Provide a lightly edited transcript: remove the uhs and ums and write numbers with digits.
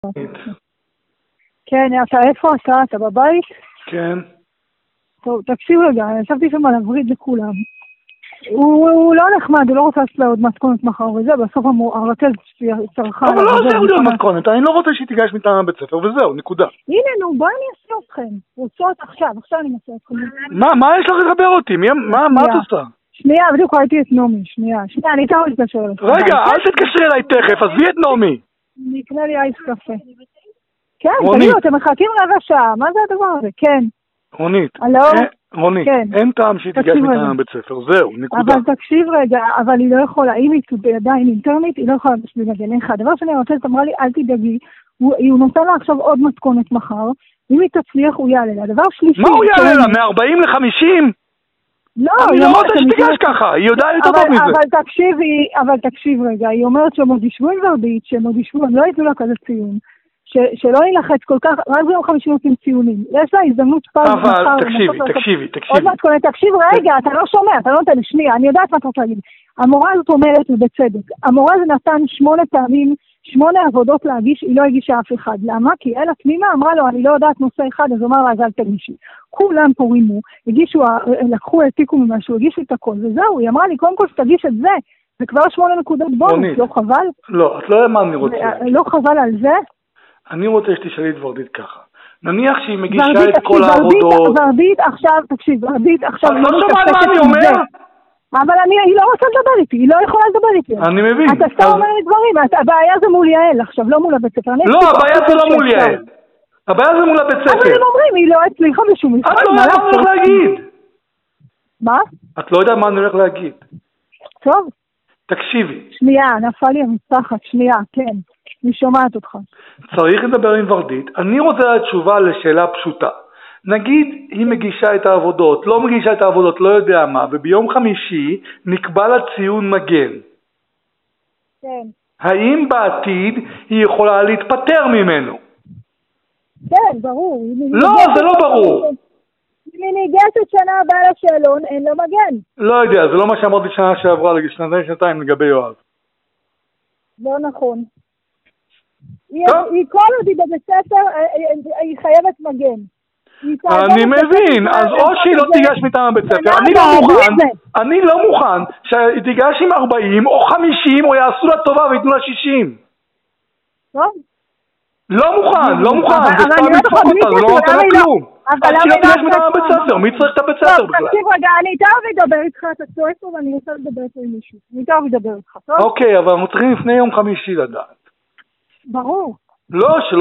כן, איפה אתה? אתה בבית? כן. טוב, תקשיב רגע, ישבתי שם על הווריד לכולם. הוא לא נחמד, הוא לא רוצה לעשות לה עוד מתכונת מחר וזה, בסוף הרכז צרחה. אבל לא עושה עוד מתכונת, אני לא רוצה שהיא תיגש מטעם בית ספר, וזהו, נקודה. הנה, נו, בואי אני אעשה אתכם. רוצות עכשיו אני אעשה אתכם. מה יש לך לדבר אותי? מה את עושה? שנייה, בדיוק ראיתי את נעמי, שנייה, אני אקרא להתקשר אליך. רגע, אל תתקשרי אליי תכף, עזבי את נעמי. אני אקנה לי אייס קפה. כן, תגידו, אתם מחכים רבע שעה, מה זה הדבר הזה? כן. רונית, רונית, אין טעם שהיא תיגש מטעם בית ספר, זהו, נקודה. אבל תקשיב רגע, אבל היא לא יכולה, אם היא עדיין אינטרנית, היא לא יכולה להגן אחד. דבר שני, הרצלת אמרה לי, אל תדאגי, הוא נותן לה עכשיו עוד מתכונת מחר, אם היא תצליח, הוא יעלה לה. דבר שלישי... מה הוא יעלה לה? מ-40 ל-50? לא, אני לא רוצה שתיגש ככה, היא יודעת יותר טוב מזה. אבל תקשיב רגע, היא אומרת שהם עוד ישבו עם ורדית, שהם עוד ישבו, הם לא ייתנו לה כזה ציון. שלא ילחץ כל כך, רק ביום 50 נותנים ציונים. יש לה הזדמנות פז. אבל תקשיבי. עוד מתכונת, תקשיב רגע, אתה לא שומע, אתה לא נותן לי, שנייה, אני יודעת מה אתה רוצה להגיד. המורה הזאת אומרת, ובצדק, המורה הזה נתן 8 פעמים, 8 עבודות להגיש, היא לא הגישה אף אחד. למה? כי אלה פנימה אמרה לו, אני לא יודעת נושא אחד, אז אמר לה, אז אל תגישי. כולם פה רימו, לקחו, העתיקו ממשהו, הגישו את הכל, וזהו, היא אמרה לי, קודם כל שתגיש את זה, זה כבר 8 נקודות בונוס, לא חבל? לא, את לא יודעת מה אני רוצה. לא חבל על זה? אני רוצה שתשאלי את ורדית ככה. נניח שהיא מגישה את כל העבודות... ורדית עכשיו, תקשיב, ורדית עכשיו... את לא שומעת מה אני אומר? אבל היא לא רוצה לדבר איתי, היא לא יכולה לדבר איתי. אני מבין. אתה סתם אומר לי דברים, הבעיה זה מול יעל עכשיו, לא מול הבית ספר. לא, הבעיה זה לא מול יעל. הבעיה זה מול הבית ספר. אבל הם אומרים, היא לא הצליחה בשום משחק. את לא יודעת מה אני הולך להגיד. מה? את לא יודעת מה אני הולך להגיד. טוב. תקשיבי. שנייה, נפל לי המשפחת, שנייה, כן. אני שומעת אותך. צריך לדבר עם ורדית. אני רוצה תשובה לשאלה פשוטה. נגיד היא מגישה את העבודות, לא מגישה את העבודות, לא יודע מה, וביום חמישי נקבע לה ציון מגן. כן. האם בעתיד היא יכולה להתפטר ממנו? כן, ברור. לא, זה לא ברור. אם היא ניגשת שנה הבאה לשאלון, אין לו מגן. לא יודע, זה לא מה שאמרתי שנה שעברה, שנתיים לגבי יואב. לא נכון. היא כל עוד היא בבית ספר, היא חייבת מגן. אני מבין, אז או שהיא לא תיגש מטעם הבית ספר, אני לא מוכן שהיא תיגש עם 40 או 50 או יעשו לה טובה ויתנו לה 60. טוב? לא מוכן, זה סתם לדפוק אותה, זה לא נותן לה כלום. אז שהיא לא תיגש מטעם הבית ספר, מי צריך את הבית ספר בכלל? תקשיב רגע, אני איתה לדבר איתך, אתה צועק פה ואני רוצה לדבר איתו עם מישהו. אני איתה לדבר איתך, טוב? אוקיי, אבל אנחנו צריכים לפני יום חמישי לדעת. ברור. לא,